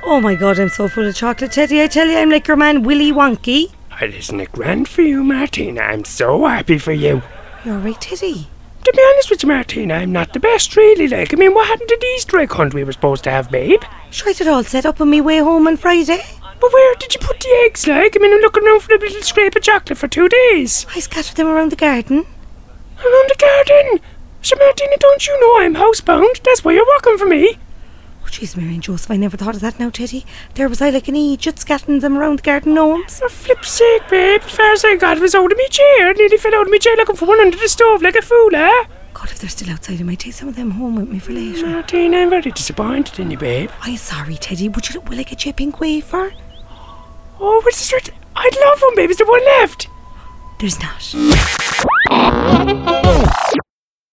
Oh my God, I'm so full of chocolate, Teddy. I tell you, I'm like your man Willy Wonky. Well, isn't it grand for you, Martina? I'm so happy for you. You're right, Teddy. To be honest with you, Martina, I'm not the best, really. Like, I mean, what happened to the Easter egg hunt we were supposed to have, babe? Sure, I had it all set up on my way home on Friday. But where did you put the eggs, like? I mean, I'm looking around for a little scrape of chocolate for 2 days. I scattered them around the garden. Around the garden? So, Martina, don't you know I'm housebound? That's why you're working for me. Oh, jeez, Mary and Joseph, I never thought of that now, Teddy. There was I like an idiot scattering them around the garden gnomes. For flip's sake, babe. As far as I got, it was out of me chair. I nearly fell out of me chair looking for one under the stove like a fool, eh? God, if they're still outside, I might take some of them home with me for later. Martina, I'm very disappointed in you, babe. I'm sorry, Teddy. Will I get you a pink wafer? Oh, what's the I'd love one, babe. Is there one left? There's not.